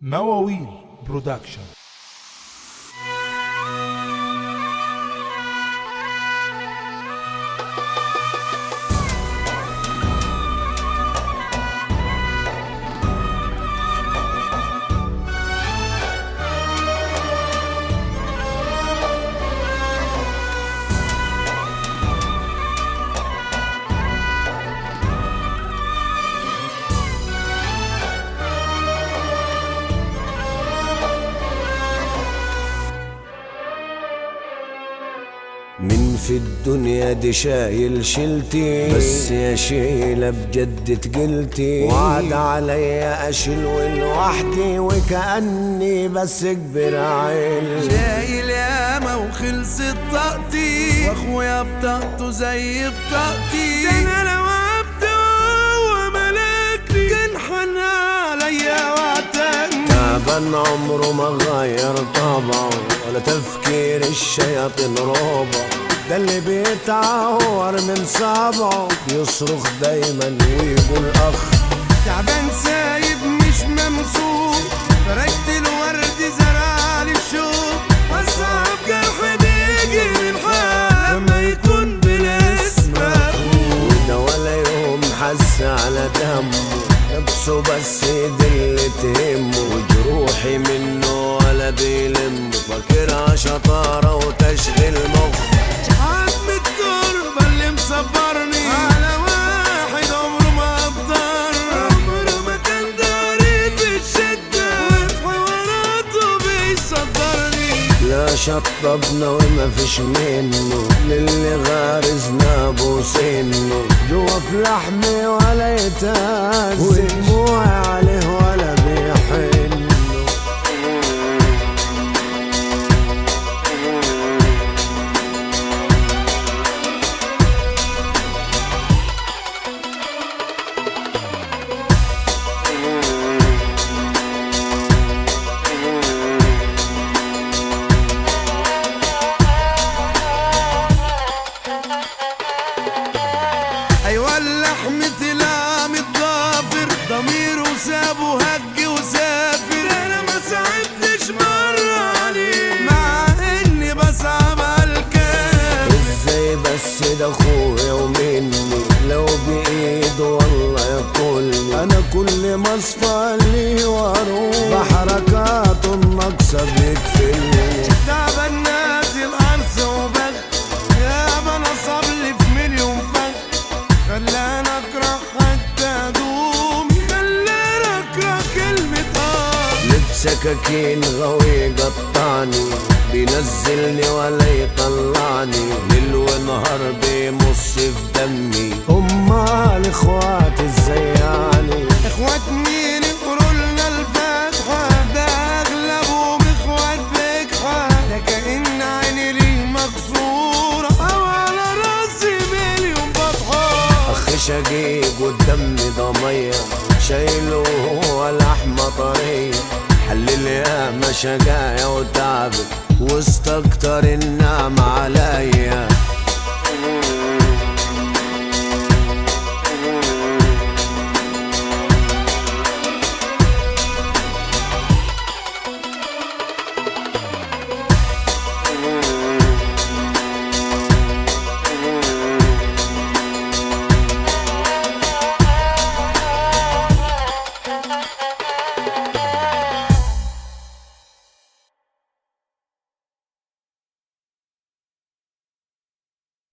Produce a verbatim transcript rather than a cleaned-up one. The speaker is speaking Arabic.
مواويل برودكشن. من في الدنيا دي شايل شلتي، بس يا شيلة بجد تقلتي، وعد عليا اشيل لوحدي وكأني بس كبر عيل. شايل ياما وخلصت طاقتي، واخويا بطاقته زي بطاقتي، ده انا لو عبد وهو ملكني كان حن عليا وعدني. تعبان عمره ما غير طبعه، ولا تفكير الشياطين ربع، ده اللي بيتعور من صابعه بيصرخ دايما ويقول اخ. تعبان سايب مش ممسوك، فرجت الورد زرعلي الشوق، واصعب جرح بيجي من حال لما يكون بالاسم اخوك. وده ولا يوم حس على دمه، نفسه بس دي اللي تهمه، وجروحي منه ولا بيلم، فاكرها شطارة وتشغيل مخ. عزم التربة اللي مصبرني على واحد عمره ما قدر، عمره ما كان داري في الشدة، وفي حواراته بيصدرني. لا شطبنا وما فيش منه، للي غارزنا بوسنه، جوا في لحمي ولا يتهز، ودموعي عليه ولا بيحن. ايوه اللحم طلع متضافر، ضميره سابه هج وسافر، انا ما ساعدتش مرة عليه مع اني بصعب عالكافر. ازاي بس ده اخويا ومني، لو بايده والله يقولني، انا كل ما اصفى لي واروح بحركاته الناقصه بيكفلني. تعبان نازل قرص وبغ، يابا نصب لي في مليون فخ، خلاني اكره حتى ادومي، خلاني اكره كلمة اه. لبس سكاكين غوي قطعني، بينزلني ولا يطلعني، ليل ونهار بيمص في دمي. امال اخواتي ازاي يعني؟ اخوات مين يقروا لنا الفاتحة، ده اغلبهم اخوات بجحة، ده كأن عيني ليه مكسورة، او على راسي مليون بطحة. اخ شقيق والدم ده ميه، شايله وهو لحمه طريه، حلل ياما شقايا وتعبت، واستكتر النعم على